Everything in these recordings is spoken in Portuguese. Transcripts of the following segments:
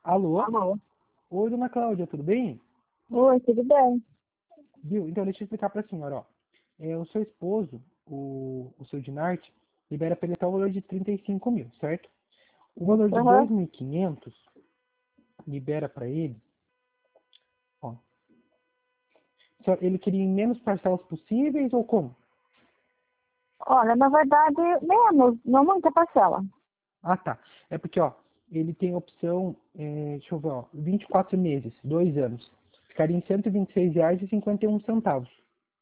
Alô? Alô? Oi, dona Cláudia, tudo bem? Oi, tudo bem? Viu? Então, deixa eu explicar para a senhora, ó. O seu esposo, o seu Dinarte, libera para ele até o valor de 35 mil, certo? O valor de Aham. 2.500 libera para ele, ó. Ele queria em menos parcelas possíveis ou como? Olha, na verdade, menos, não muita parcela. Ah, tá. É porque, ó, ele tem a opção, deixa eu ver, ó, 24 meses, 2 anos. Ficaria em R$ 126,51.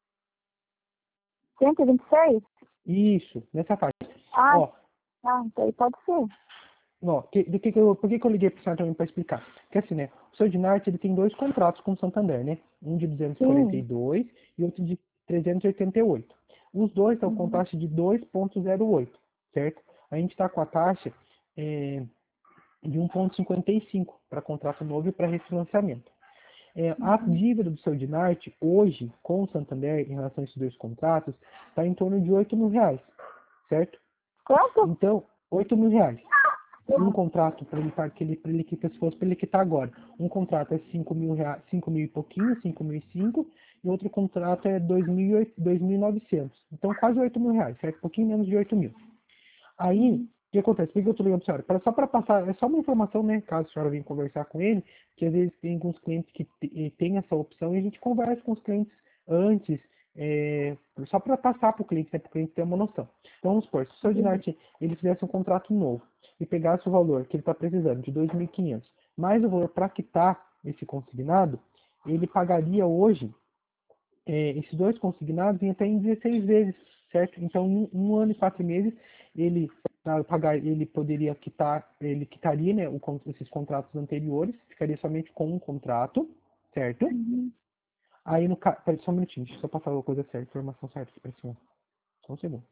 126? Isso, nessa faixa. Ah, Ó, isso aí pode ser. Ó, por que que eu liguei para o senhor também para explicar? Porque assim, né, o seu Dinarte, ele tem dois contratos com o Santander, né? Um de duzentos e quarenta e Sim. dois e outro de 388. Os dois estão com Uhum. taxa de 2,08, certo? A gente está com a taxa de 1,55 para contrato novo e para refinanciamento. A dívida do seu Dinarte, hoje, com o Santander, em relação a esses dois contratos, está em torno de R$ 8.000, certo? Quanto? Então, R$ 8.000. Um Hum. contrato para ele se fosse para ele quitar agora. Um contrato é 5.000 reais, 5.000 e pouquinho, 5.005, e outro contrato é 2.900. Então quase R$ 8.000, certo? Um pouquinho menos de 8.000. Aí, o que acontece? Por que eu tô ligando pra senhora? Só para passar, é só uma informação, né? Caso a senhora venha conversar com ele, que às vezes tem alguns clientes que tem essa opção e a gente conversa com os clientes antes, só para passar para o cliente, né? Para o cliente ter uma noção. Então, vamos supor, se o seu Dinarte ele fizesse um contrato novo e pegasse o valor que ele está precisando, de 2.500, mais o valor para quitar esse consignado, ele pagaria hoje esses dois consignados em até em 16 vezes, certo? Então, em um ano e 4 meses, ele ele poderia quitar, ele quitaria, né, esses contratos anteriores, ficaria somente com um contrato, certo? Uhum. Aí no caso, só um minutinho, deixa eu só passar a coisa certa, a informação certa aqui para cima. Só um segundo.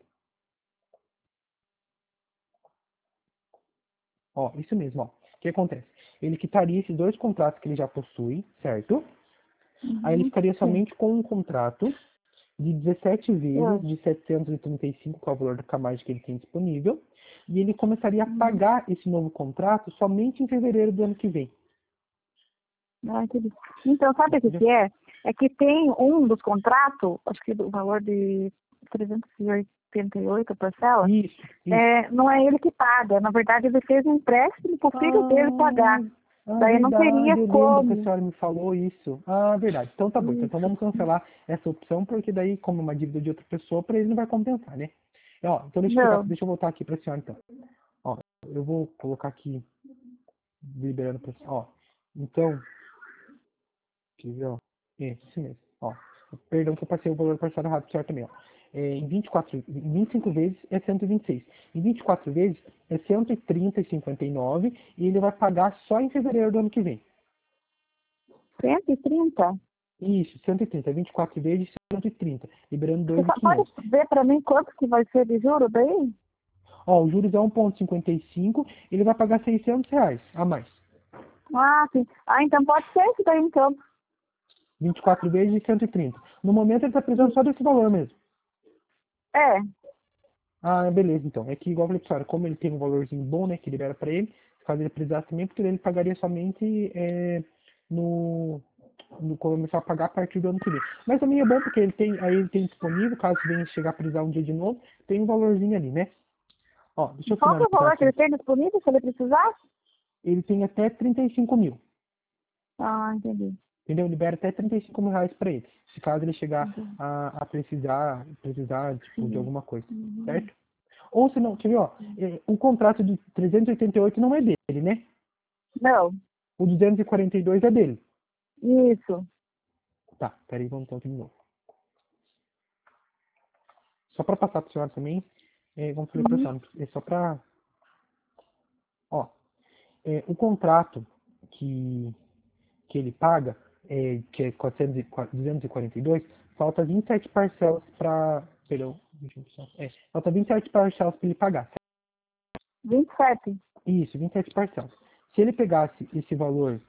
Ó, isso mesmo, ó. O que acontece? Ele quitaria esses dois contratos que ele já possui, certo? Aí ele Uhum. ficaria Sim. somente com um contrato de 17 vezes Eu. de 735, que é o valor da camada que ele tem disponível, e ele começaria a Uhum. pagar esse novo contrato somente em fevereiro do ano que vem. Ah, entendi. Então, sabe o que Entendeu? que é? É que tem um dos contratos, acho que o valor de 388 parcela, Isso, isso. não é ele que paga. Na verdade, ele fez um empréstimo para o filho dele pagar. Daí não teria Verdade, eu lembro que a como. senhora me falou isso. Ah, verdade. Então tá bom. Então Isso. vamos cancelar essa opção, porque daí, como é uma dívida de outra pessoa, para ele não vai compensar, né? Ó, então Não. deixa eu voltar aqui para a senhora, então. Ó, eu vou colocar aqui, liberando para a senhora. Ó, então, quer ver, ó? Isso mesmo. Ó, perdão que eu passei o valor parcelado errado para a senhora também, ó. Em 25 vezes é 126. Em 24 vezes é 130,59 e ele vai pagar só em fevereiro do ano que vem. 130. Isso, 130, 24 vezes 130, liberando Você só pode 2.500. ver para mim quanto que vai ser de juro daí? Ó, os juros é 1,55, ele vai pagar R$ 600 a mais. Ah, sim. Ah, então pode ser isso daí, então. 24 vezes 130. No momento ele está precisando só desse valor mesmo. É. Ah, beleza, então. É que igual eu falei pra senhora, como ele tem um valorzinho bom, né, que libera para ele, caso ele precisasse também, porque ele pagaria somente no, no começar a pagar a partir do ano que vem. Mas também é bom porque aí ele tem disponível, caso venha chegar a precisar um dia de novo, tem um valorzinho ali, né? Ó, deixa eu Qual que é o finalizar valor que aqui. ele tem disponível se ele precisar? Ele tem até 35 mil, Ah, entendi. entendeu? Libera até R$ 35.000 para ele, se caso ele chegar Entendi. a precisar, tipo, de Sim. alguma coisa, Uhum. certo? Ou se não, quer ver, ó, o contrato de 388 não é dele, né? Não. O 242 é dele. Isso. Tá, peraí, vamos então aqui de novo. Só para passar para a senhora também, como eu falei para a Uhum. senhora, é só para, ó, o contrato que, que ele paga, que é 242, falta 27 parcelas para, perdão, falta 27 parcelas para ele pagar. 27. Isso, 27 parcelas. Se ele pegasse esse valor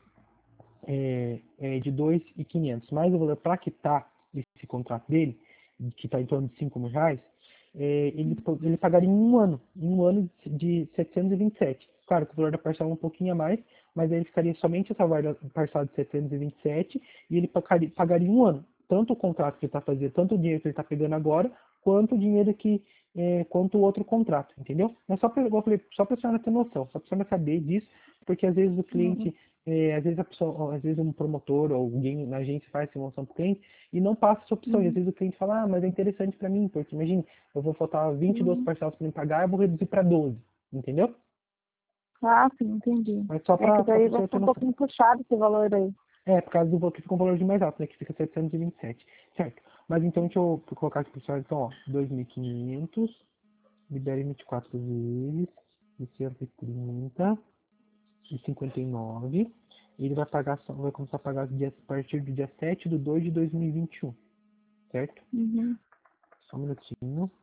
de 2.500 mais o valor para quitar esse contrato dele, que está em torno de R$ 5.000, ele pagaria em um ano de 727. claro que o valor da parcela é um pouquinho a mais, mas aí ele ficaria somente essa parcela de 727 e ele pagaria um ano. Tanto o contrato que ele está fazendo, tanto o dinheiro que ele está pegando agora, quanto o dinheiro quanto o outro contrato, entendeu? É só para, igual eu falei, só para a senhora ter noção, só para a senhora saber disso, porque às vezes o cliente, às vezes a pessoa, às vezes um promotor ou alguém na agência faz simulação para o cliente e não passa essa opção. E às vezes o cliente fala, mas é interessante para mim, porque imagine, eu vou faltar 22 parcelas para me pagar, eu vou reduzir para 12, entendeu? Ah, sim, entendi. Mas só É que para daí você vai ter ficar um noção. pouquinho puxado esse valor aí. Por causa do valor que fica um valor de mais alto, né? Que fica 727, certo? Mas então, deixa eu colocar aqui para o senhor, então, ó, 2.500, libera em 24 vezes, de 130 e 59. E ele vai pagar, vai começar a pagar a partir do dia 7/2/2021, certo? Uhum. Só um minutinho.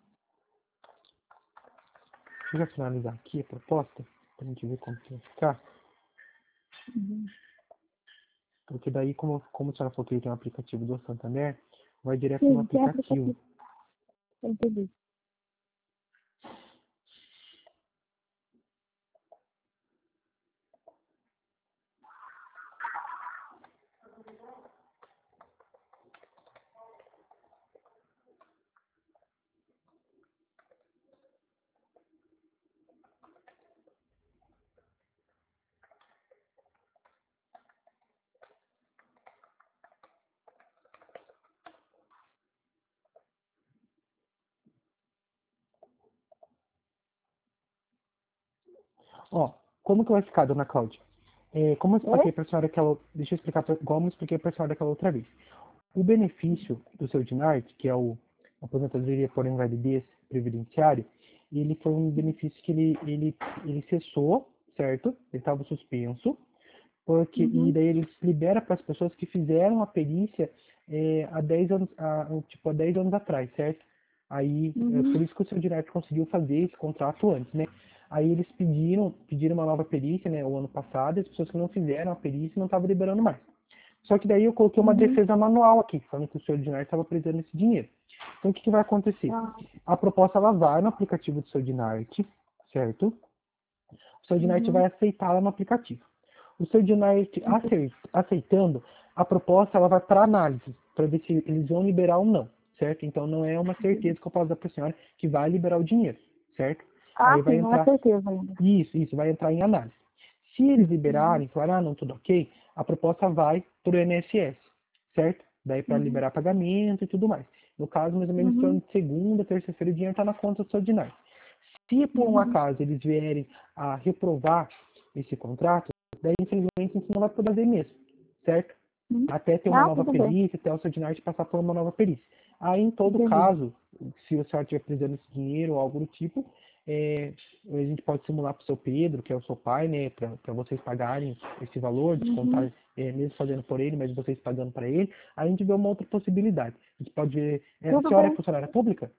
Deixa eu já finalizar aqui a proposta, pra gente ver como que vai ficar. Uhum. Porque daí, como a senhora falou que ele tem um aplicativo do Santander, vai direto no Sim, tem aplicativo. aplicativo. Entendi. Ó, como que vai ficar, dona Cláudia? Como eu Oi? expliquei para a senhora deixa eu explicar igual eu expliquei para a senhora daquela outra vez. O benefício do seu DINART, que é o aposentadoria por invalidez previdenciário, ele foi um benefício que ele cessou, certo? Ele estava suspenso, e Uhum. daí ele se libera para as pessoas que fizeram a perícia há 10 anos, há 10 anos atrás, certo? Aí, por Uhum. isso que o seu direto conseguiu fazer esse contrato antes, né? Aí eles pediram uma nova perícia, né, o ano passado, e as pessoas que não fizeram a perícia não estavam liberando mais. Só que daí eu coloquei uma Uhum. defesa manual aqui, falando que o senhor Dinarte estava precisando desse dinheiro. Então o que vai acontecer? Ah. A proposta ela vai no aplicativo do seu Dinarte, certo? O seu Dinarte Uhum. vai aceitá-la no aplicativo. O seu Dinarte aceitando, a proposta ela vai para análise, para ver se eles vão liberar ou não, certo? Então não é uma certeza que eu posso dar para a senhora que vai liberar o dinheiro, certo? Ah, Aí vai sim, não é entrar, certeza ainda. isso, vai entrar em análise. Se eles Uhum. liberarem, falar, não, tudo ok, a proposta vai para o INSS, certo? Daí para Uhum. liberar pagamento e tudo mais. No caso, mais ou menos, em torno Uhum. de segunda, terça-feira, o dinheiro está na conta do seu Dinar. Se por um Uhum. acaso eles vierem a reprovar esse contrato, daí infelizmente a gente não vai poder fazer mesmo, certo? Uhum. Até ter uma Ah, nova tudo bem. perícia, até o seu Dinar passar por uma nova perícia. Aí, em todo Entendi. caso, se o senhor estiver precisando desse dinheiro ou algo do tipo, a gente pode simular para o seu Pedro, que é o seu pai, né, para vocês pagarem esse valor, Uhum. descontar, mesmo fazendo por ele, mas vocês pagando para ele. Aí a gente vê uma outra possibilidade. A gente pode ver, a Tudo senhora é bem. funcionária pública?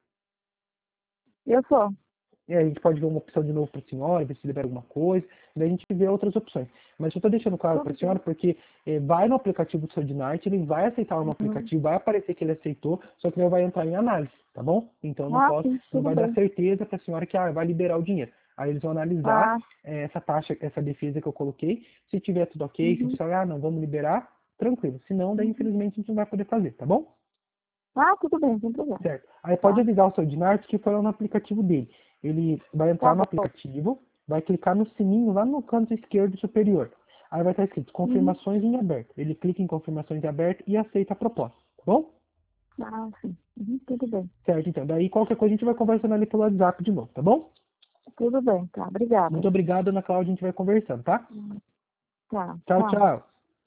Eu sou. A gente pode ver uma opção de novo para a senhora, ver se libera alguma coisa, daí a gente vê outras opções. Mas eu estou deixando claro para Tudo a senhora bem. porque vai no aplicativo do seu Dinart, ele vai aceitar no Uhum. aplicativo, vai aparecer que ele aceitou, só que ele vai entrar em análise, tá bom? Então eu não Ah, posso, sim, não tudo vai dar bem. certeza para a senhora que vai liberar o dinheiro. Aí eles vão analisar Ah, essa taxa, essa defesa que eu coloquei, se tiver tudo ok, se uhum. precisar, não, vamos liberar, tranquilo. Se não, daí Uhum. infelizmente a gente não vai poder fazer, tá bom? Ah, tudo bem, sem problema. Certo. Aí pode Tá? avisar o seu Dinart que foi lá no aplicativo dele. Ele vai Tá entrar no bom. aplicativo, vai clicar no sininho lá no canto esquerdo superior. Aí vai estar escrito Uhum. confirmações em aberto. Ele clica em confirmações em aberto e aceita a proposta, tá bom? Ah, sim. Uhum. Tudo bem. Certo, então. Daí qualquer coisa a gente vai conversando ali pelo WhatsApp de novo, tá bom? Tudo bem, tá. Obrigada. Muito obrigado, Ana Cláudia, a gente vai conversando, tá? Tá, Tchau, tchau. tchau.